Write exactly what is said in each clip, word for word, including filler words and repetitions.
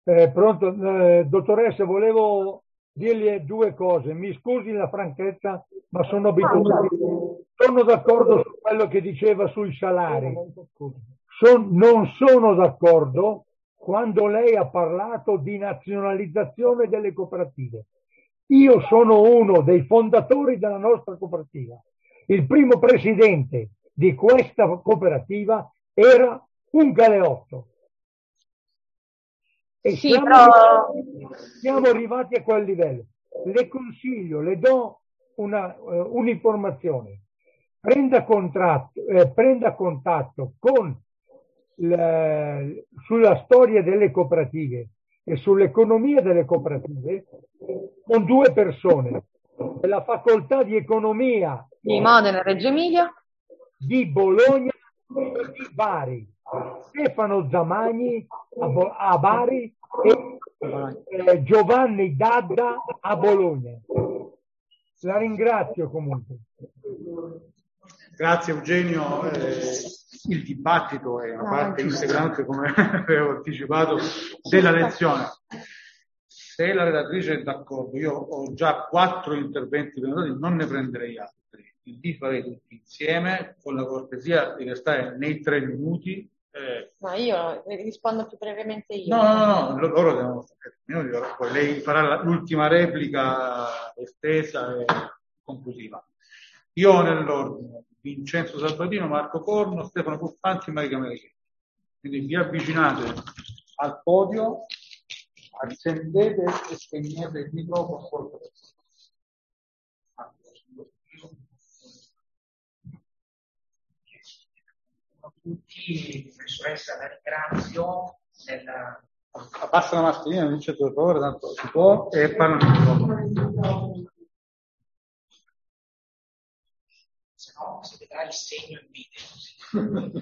Eh, pronto, eh, dottoressa, volevo dirgli due cose. Mi scusi la franchezza, ma sono abituato. Sono d'accordo su quello che diceva sui salari. Son- non sono d'accordo quando lei ha parlato di nazionalizzazione delle cooperative. Io sono uno dei fondatori della nostra cooperativa. Il primo presidente di questa cooperativa era un galeotto. E Sì, siamo però arrivati, siamo arrivati a quel livello. Le consiglio, le do una, eh, un'informazione. Prenda, contratto, eh, prenda contatto con il- sulla storia delle cooperative e sull'economia delle cooperative con due persone della facoltà di economia di Modena e Reggio Emilia. di Bologna e di Bari. Stefano Zamagni a, Bo- a Bari e eh, Giovanni Dadda a Bologna. La ringrazio comunque. Grazie Eugenio, eh, il dibattito è una parte integrante, come avevo anticipato, della lezione. Se la relatrice è d'accordo, io ho già quattro interventi prenotati, non ne prenderei altri, li farei tutti insieme, con la cortesia di restare nei tre minuti. Eh. No, io rispondo più brevemente io. No, no, no, loro devono minuti, poi lei farà l'ultima replica estesa e conclusiva. Io ho nell'ordine Vincenzo Sabatino, Marco Corno, Stefano Puffanti e Marica Mereghetti. Quindi vi avvicinate al podio, accendete e spegnete il microfono col a tutti, professoressa, la ringrazio. Nella... Abbassa la mascherina, Vincenzo, per favore, tanto si può, e parla il microfono. Se no si vedrà il segno in video.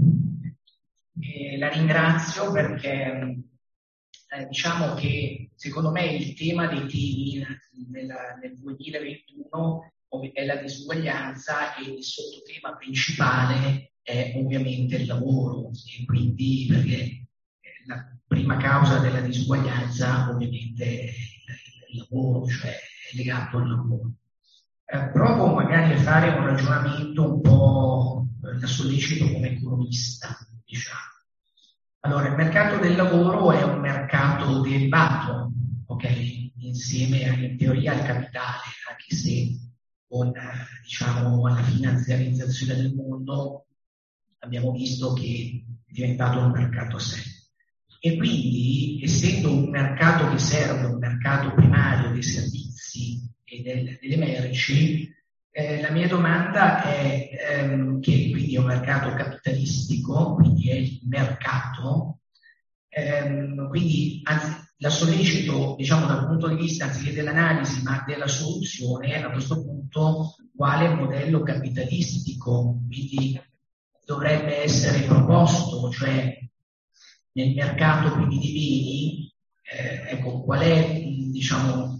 E la ringrazio perché eh, diciamo che secondo me il tema dei temi nella, nel duemilaventuno è la disuguaglianza e il sottotema principale è ovviamente il lavoro, e quindi perché la prima causa della disuguaglianza ovviamente è il, il lavoro, cioè è legato al lavoro. Eh, provo magari a fare un ragionamento un po' eh, da sollecito come economista, diciamo. Allora, il mercato del lavoro è un mercato derivato, ok? Insieme a, in teoria al capitale, anche se con eh, diciamo la finanziarizzazione del mondo abbiamo visto che è diventato un mercato a sé. E quindi, essendo un mercato che serve, un mercato primario dei servizi e del, delle merci, eh, la mia domanda è ehm, che quindi è un mercato capitalistico, quindi è il mercato, ehm, quindi anzi, la sollecito diciamo dal punto di vista anziché dell'analisi ma della soluzione a questo punto quale modello capitalistico quindi dovrebbe essere proposto, cioè nel mercato quindi di beni, eh, ecco qual è diciamo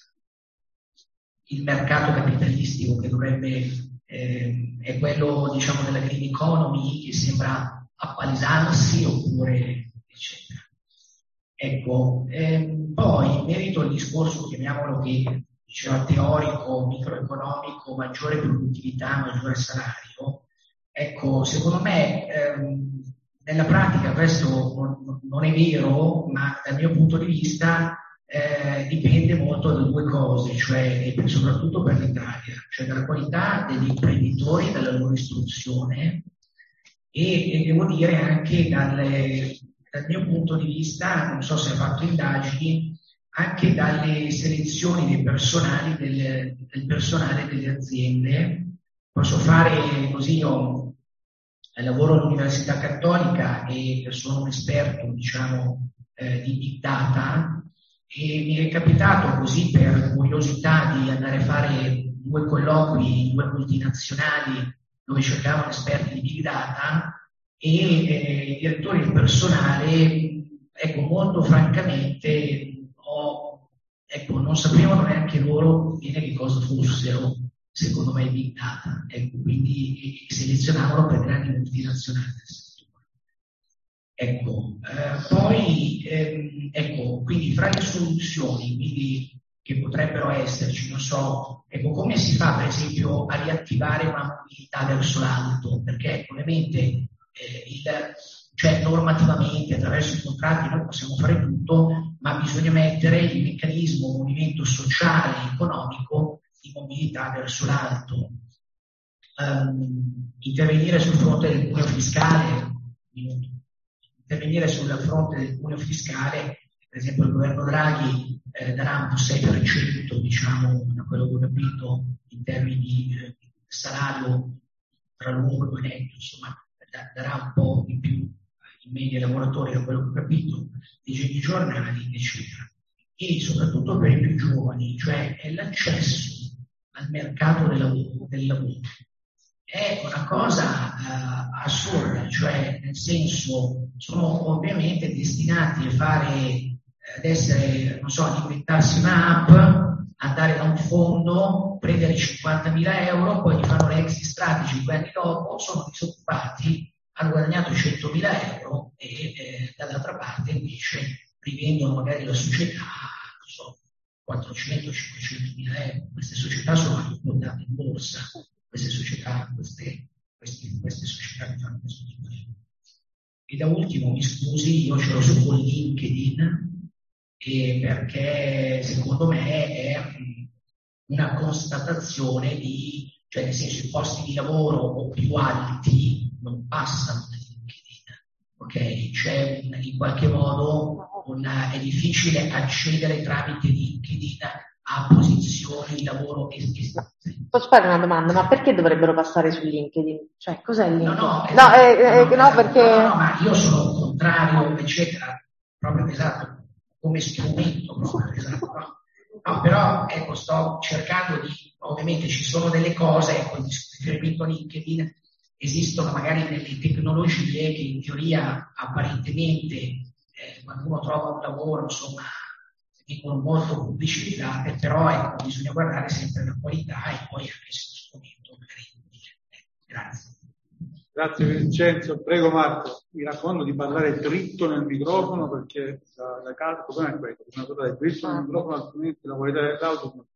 il mercato capitalistico che dovrebbe, eh, è quello diciamo della green economy che sembra appalesarsi oppure eccetera. Ecco, ehm, poi in merito al discorso, chiamiamolo che diceva teorico, microeconomico, maggiore produttività, maggiore salario, ecco, secondo me ehm, nella pratica questo non, non è vero, ma dal mio punto di vista Eh, dipende molto da due cose, cioè e soprattutto per l'Italia, cioè dalla qualità degli imprenditori, dalla loro istruzione e, e devo dire anche dalle, dal mio punto di vista, non so se ha fatto indagini, anche dalle selezioni dei personali del, del personale delle aziende. Posso fare così, io lavoro all'Università Cattolica e sono un esperto, diciamo, eh, di Big Data. E mi è capitato così per curiosità di andare a fare due colloqui in due multinazionali dove cercavano esperti di Big Data e eh, i direttori del personale, ecco, molto francamente ho, ecco, non sapevano neanche loro bene che cosa fossero, secondo me, i Big Data, ecco, quindi selezionavano per grandi multinazionali. Ecco, eh, poi ehm, ecco, Quindi fra le soluzioni quindi, che potrebbero esserci, non so, ecco, come si fa per esempio a riattivare una mobilità verso l'alto? Perché ovviamente eh, il, cioè normativamente attraverso i contratti noi possiamo fare tutto, ma bisogna mettere il meccanismo, il movimento sociale e economico di mobilità verso l'alto. Um, intervenire sul fronte del cuneo fiscale, intervenire sul fronte del cuneo fiscale, per esempio il governo Draghi eh, darà un sei per cento, diciamo, da quello che ho capito, in termini di eh, salario tra lungo e netto, insomma, da, darà un po' di più in media ai lavoratori, da quello che ho capito, dei giornali, eccetera. E soprattutto per i più giovani, cioè è l'accesso al mercato del lavoro. Del lavoro. È una cosa uh, assurda, cioè nel senso sono ovviamente destinati a fare, ad essere, non so, ad inventarsi un'app, andare da un fondo, prendere cinquantamila euro, poi gli fanno le exit strategy cinque anni dopo, sono disoccupati, hanno guadagnato centomila euro e eh, dall'altra parte invece rivendono magari la società, non so, quattrocento cinquecentomila euro. Queste società sono anche quotate in borsa. Queste società, queste, queste, queste società che fanno questo tipo di lavoro. E da ultimo, mi scusi, io ce l'ho su con LinkedIn, e perché secondo me è una constatazione di, cioè nel senso i posti di lavoro più alti non passano da LinkedIn, ok? C'è un, in qualche modo una, è difficile accedere tramite LinkedIn a posizioni di lavoro esistenti. Posso fare una domanda? Ma perché dovrebbero passare su LinkedIn? Cioè, cos'è LinkedIn? No, no, no, eh, eh, no, no, perché... no, no, ma io sono contrario, eccetera, proprio esatto, come strumento, proprio esatto. No, no, però ecco, sto cercando di, ovviamente ci sono delle cose, ecco, in riferimento a LinkedIn esistono magari delle tecnologie che in teoria apparentemente eh, quando uno trova un lavoro, insomma, dicono molto pubblicizzate, però ecco, bisogna guardare sempre la qualità e poi anche se lo strumento magari utile. Grazie. Grazie Vincenzo, prego Marco, mi raccomando di parlare dritto nel microfono perché la, la casa, il problema è questo, bisogna parlare dritto nel microfono, altrimenti la qualità dell'audio non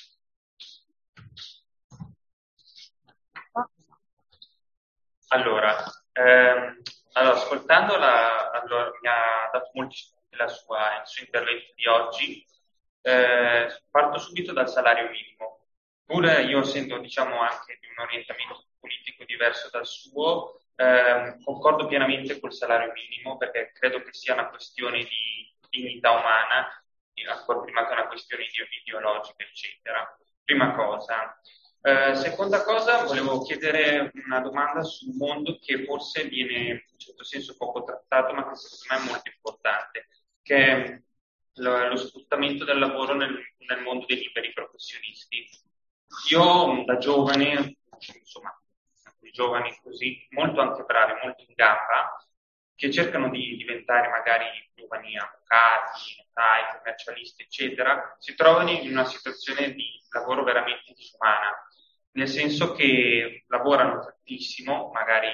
Allora, ehm, allora ascoltando la, allora, mi ha dato molti spunti la sua, il suo intervento di oggi. Eh, parto subito dal salario minimo. Pur io essendo diciamo anche di un orientamento politico diverso dal suo, ehm, concordo pienamente col salario minimo perché credo che sia una questione di dignità umana, ancora prima che una questione ideologica, eccetera. Prima cosa. Eh, seconda cosa, volevo chiedere una domanda sul mondo che forse viene in un certo senso poco trattato, ma che secondo me è molto importante, che è lo, lo sfruttamento del lavoro nel, nel mondo dei liberi professionisti. Io da giovane, insomma, giovani così, molto anche bravi, molto in gamba, che cercano di diventare magari giovani avvocati, notai, commercialisti, eccetera, si trovano in una situazione di lavoro veramente disumana, nel senso che lavorano tantissimo, magari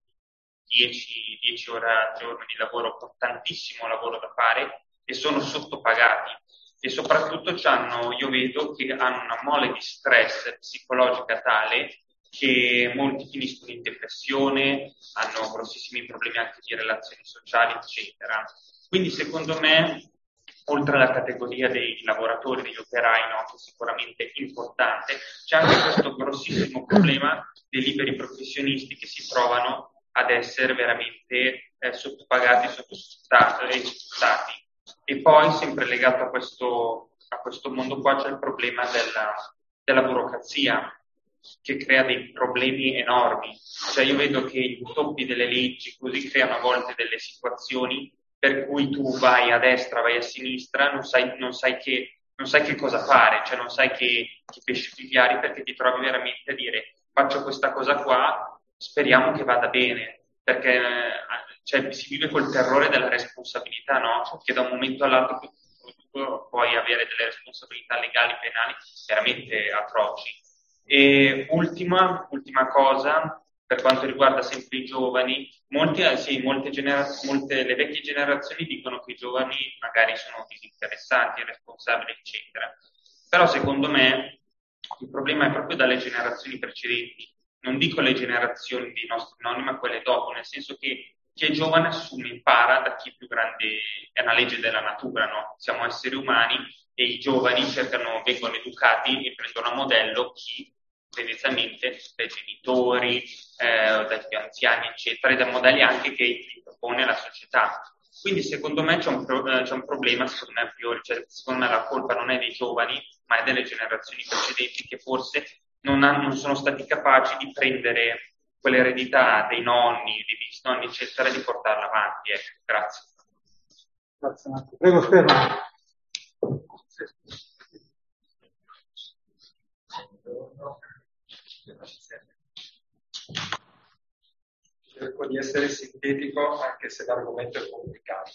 dieci ore al giorno di lavoro con tantissimo lavoro da fare e sono sottopagati e soprattutto c'hanno, io vedo che hanno una mole di stress psicologica tale che molti finiscono in depressione, hanno grossissimi problemi anche di relazioni sociali, eccetera. Quindi secondo me, oltre alla categoria dei lavoratori, degli operai, no, che è sicuramente importante, c'è anche questo grossissimo problema dei liberi professionisti che si trovano ad essere veramente eh, sottopagati, sottosfruttati e sfruttati. E poi, sempre legato a questo, a questo mondo qua, c'è il problema della, della burocrazia, che crea dei problemi enormi. Cioè io vedo che gli intoppi delle leggi così creano a volte delle situazioni per cui tu vai a destra, vai a sinistra, non sai, non sai, che, non sai che cosa fare, cioè non sai che, che pesci pigliare perché ti trovi veramente a dire faccio questa cosa qua, speriamo che vada bene, perché cioè, si vive col terrore della responsabilità, no? Che da un momento all'altro puoi avere delle responsabilità legali, penali veramente atroci. E ultima, ultima cosa, per quanto riguarda sempre i giovani, molti, eh, sì, molte, genera- molte le vecchie generazioni dicono che i giovani magari sono disinteressati, irresponsabili, eccetera. Però secondo me il problema è proprio dalle generazioni precedenti. Non dico le generazioni dei nostri nonni, ma quelle dopo, nel senso che chi è giovane assume, impara da chi è più grande, è una legge della natura, no? Siamo esseri umani e i giovani cercano, vengono educati e prendono a modello chi tendenzialmente dai genitori, eh, dai più anziani, eccetera, e dai modelli anche che gli propone la società. Quindi secondo me c'è un, pro- eh, c'è un problema, secondo me a priori, cioè, secondo me la colpa non è dei giovani, ma è delle generazioni precedenti che forse non, hanno, non sono stati capaci di prendere quell'eredità dei nonni, dei bisnonni, eccetera, di portarla avanti. Ecco, grazie. Grazie Marco. Prego Stefano. Cerco di essere sintetico anche se l'argomento è complicato.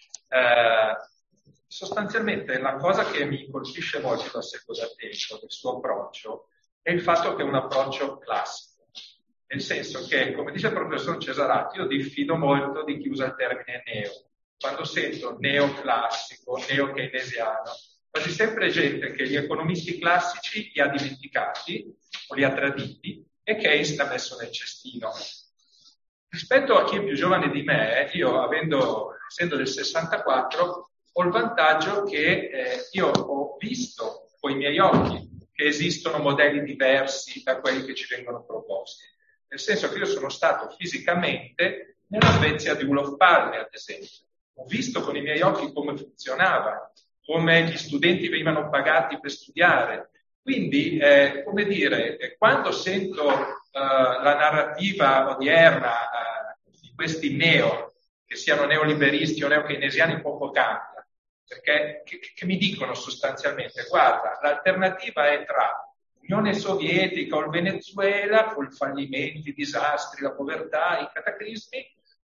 Eh, sostanzialmente la cosa che mi colpisce molto da seguo da tempo del suo approccio è il fatto che è un approccio classico, nel senso che, come dice il professor Cesarati, io diffido molto di chi usa il termine neo. Quando sento neoclassico, neo-keynesiano, quasi sempre gente che gli economisti classici li ha dimenticati o li ha traditi e Keynes l'ha messo nel cestino. Rispetto a chi è più giovane di me, io avendo, essendo del sessantaquattro, ho il vantaggio che eh, io ho visto con i miei occhi che esistono modelli diversi da quelli che ci vengono proposti. Nel senso che io sono stato fisicamente nella Svezia di Olof Palme, ad esempio. Ho visto con i miei occhi come funzionava, come gli studenti venivano pagati per studiare. Quindi, eh, come dire, quando sento uh, la narrativa odierna uh, di questi neo, che siano neoliberisti o neokeynesiani, poco cambia, perché che, che mi dicono sostanzialmente, guarda, l'alternativa è tra l'Unione Sovietica o il Venezuela, con i fallimenti, i disastri, la povertà, i cataclismi,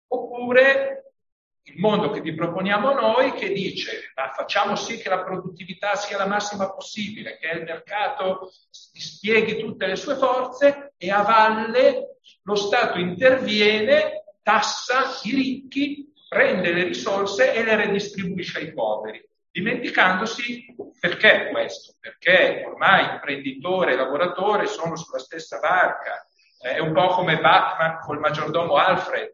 oppure il mondo che vi proponiamo noi, che dice ma facciamo sì che la produttività sia la massima possibile, che il mercato dispieghi tutte le sue forze e a valle lo Stato interviene, tassa i ricchi, prende le risorse e le redistribuisce ai poveri, dimenticandosi perché questo? Perché ormai imprenditore e lavoratore sono sulla stessa barca, è un po' come Batman col maggiordomo Alfred.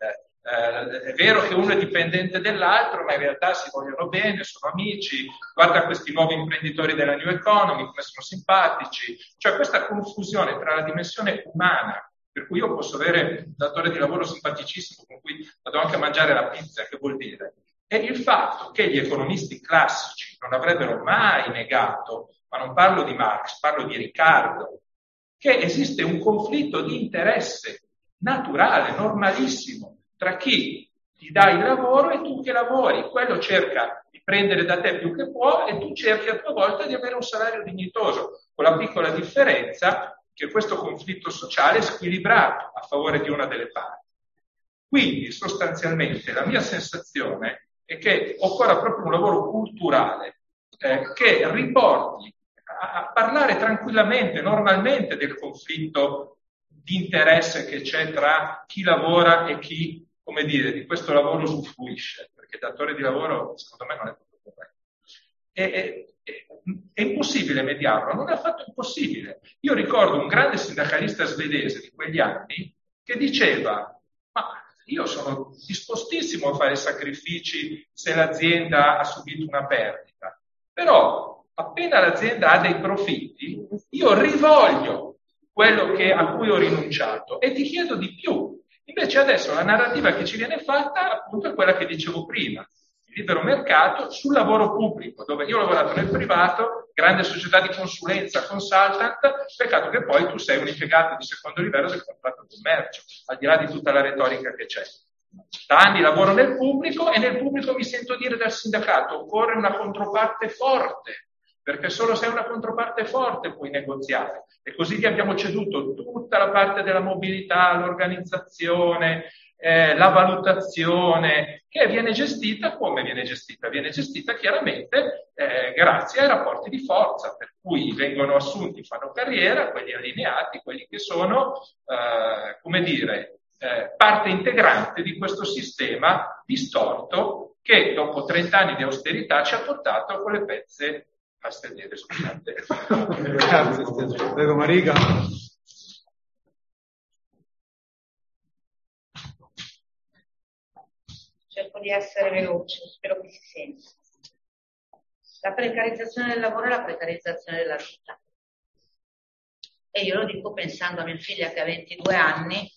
Eh, è vero che uno è dipendente dell'altro, ma in realtà si vogliono bene, sono amici. Guarda questi nuovi imprenditori della New Economy, come sono simpatici. Cioè questa confusione tra la dimensione umana, per cui io posso avere un datore di lavoro simpaticissimo con cui vado anche a mangiare la pizza, che vuol dire? E il fatto che gli economisti classici non avrebbero mai negato, ma non parlo di Marx, parlo di Riccardo, che esiste un conflitto di interesse naturale, normalissimo, tra chi ti dà il lavoro e tu che lavori. Quello cerca di prendere da te più che può e tu cerchi a tua volta di avere un salario dignitoso, con la piccola differenza che questo conflitto sociale è squilibrato a favore di una delle parti. Quindi sostanzialmente la mia sensazione è che occorra proprio un lavoro culturale eh, che riporti a, a parlare tranquillamente, normalmente del conflitto di interesse che c'è tra chi lavora e chi, come dire, di questo lavoro usufruisce, perché datore di lavoro secondo me non è proprio corretto. È, è, è, è impossibile mediarlo, non è affatto impossibile. Io ricordo un grande sindacalista svedese di quegli anni che diceva: ma io sono dispostissimo a fare sacrifici se l'azienda ha subito una perdita, però appena l'azienda ha dei profitti io rivoglio quello che, a cui ho rinunciato e ti chiedo di più. Invece adesso la narrativa che ci viene fatta appunto è quella che dicevo prima, il libero mercato sul lavoro pubblico, dove io ho lavorato nel privato, grande società di consulenza, consultant, peccato che poi tu sei un impiegato di secondo livello del contratto di commercio, al di là di tutta la retorica che c'è. Da anni lavoro nel pubblico e nel pubblico mi sento dire dal sindacato: occorre una controparte forte, perché solo se hai una controparte forte puoi negoziare. E così gli abbiamo ceduto tutta la parte della mobilità, l'organizzazione, eh, la valutazione, che viene gestita come viene gestita? Viene gestita chiaramente eh, grazie ai rapporti di forza, per cui vengono assunti, fanno carriera, quelli allineati, quelli che sono, eh, come dire, eh, parte integrante di questo sistema distorto che dopo trenta anni di austerità ci ha portato con le pezze a stendere, scusate. Grazie, prego Marica. Cerco di essere veloce, spero che si senta. La precarizzazione del lavoro è la precarizzazione della vita. E io lo dico pensando a mia figlia che ha ventidue anni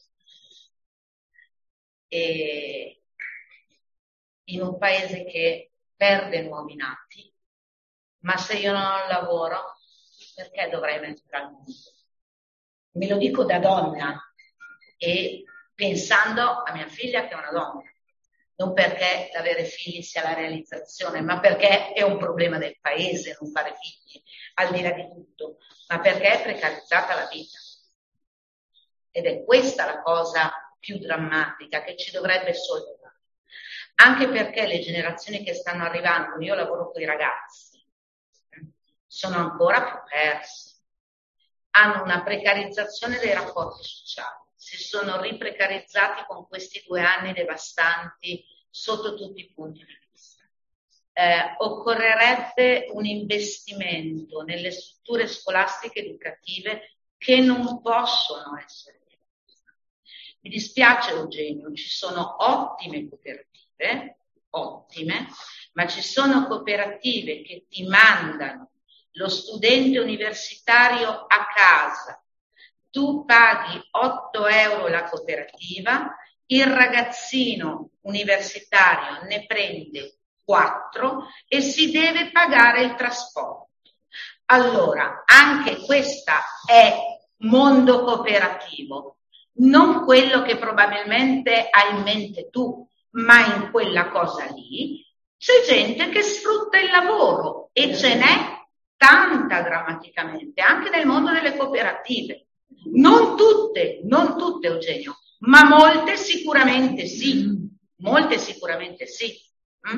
e in un paese che perde nuovi nati, ma se io non ho lavoro, perché dovrei mettere al mondo? Me lo dico da donna e pensando a mia figlia che è una donna. Non perché l'avere figli sia la realizzazione, ma perché è un problema del paese non fare figli, al di là di tutto, ma perché è precarizzata la vita. Ed è questa la cosa più drammatica che ci dovrebbe sollevare. Anche perché le generazioni che stanno arrivando, io lavoro con i ragazzi, sono ancora più persi. Hanno una precarizzazione dei rapporti sociali. Si sono riprecarizzati con questi due anni devastanti sotto tutti i punti di vista. Eh, occorrerebbe un investimento nelle strutture scolastiche educative che non possono essere. Mi dispiace Eugenio, ci sono ottime cooperative, ottime, ma ci sono cooperative che ti mandano lo studente universitario a casa. Tu paghi otto euro la cooperativa, il ragazzino universitario ne prende quattro e si deve pagare il trasporto. Allora, anche questa è mondo cooperativo, non quello che probabilmente hai in mente tu, ma in quella cosa lì c'è gente che sfrutta il lavoro e ce n'è tanta drammaticamente, anche nel mondo delle cooperative. Non tutte, non tutte Eugenio, ma molte sicuramente sì, molte sicuramente sì. Mm?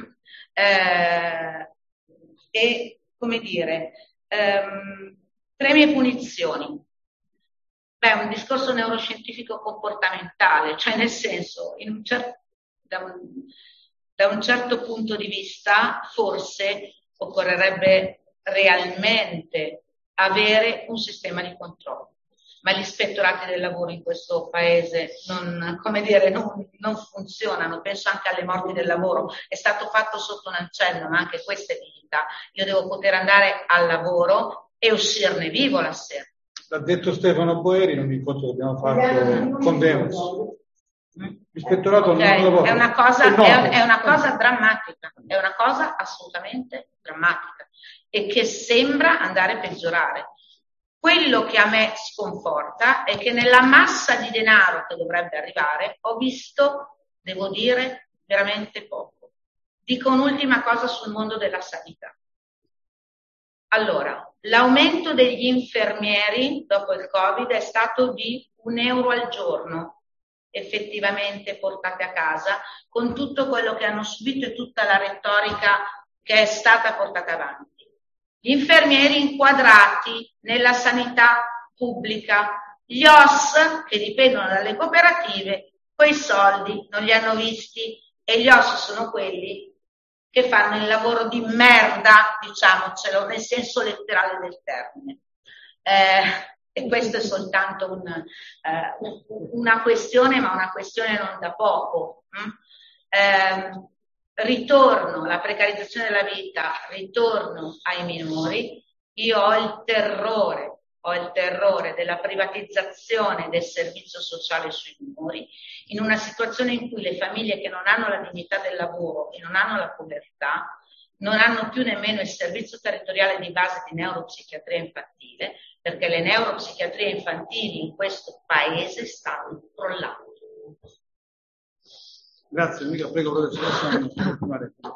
Eh, e come dire, ehm, premi e punizioni. Beh, un discorso neuroscientifico comportamentale, cioè nel senso, in un cer- da, un, da un certo punto di vista, forse occorrerebbe realmente avere un sistema di controllo. Ma gli ispettorati del lavoro in questo paese non, come dire, non, non funzionano. Penso anche alle morti del lavoro. È stato fatto sotto un ancello, ma anche questa è dignità. Io devo poter andare al lavoro e uscirne vivo la sera. L'ha detto Stefano Boeri in un incontro che abbiamo fatto con Demos. L'ispettorato okay. non lavora. È una cosa, è, è una cosa drammatica, è una cosa assolutamente drammatica e che sembra andare a peggiorare. Quello che a me sconforta è che nella massa di denaro che dovrebbe arrivare ho visto, devo dire, veramente poco. Dico un'ultima cosa sul mondo della sanità. Allora, l'aumento degli infermieri dopo il Covid è stato di un euro al giorno, effettivamente portate a casa, con tutto quello che hanno subito e tutta la retorica che è stata portata avanti. Gli infermieri inquadrati nella sanità pubblica, gli O S che dipendono dalle cooperative, quei soldi non li hanno visti e gli O S sono quelli che fanno il lavoro di merda, diciamocelo, nel senso letterale del termine. Eh, e questo è soltanto un, eh, una questione, ma una questione non da poco. Hm? Eh, ritorno alla precarizzazione della vita, ritorno ai minori, io ho il terrore, ho il terrore della privatizzazione del servizio sociale sui minori, in una situazione in cui le famiglie che non hanno la dignità del lavoro e non hanno la povertà, non hanno più nemmeno il servizio territoriale di base di neuropsichiatria infantile, perché le neuropsichiatrie infantili in questo paese stanno crollando. Grazie, Mica, prego, professoressa.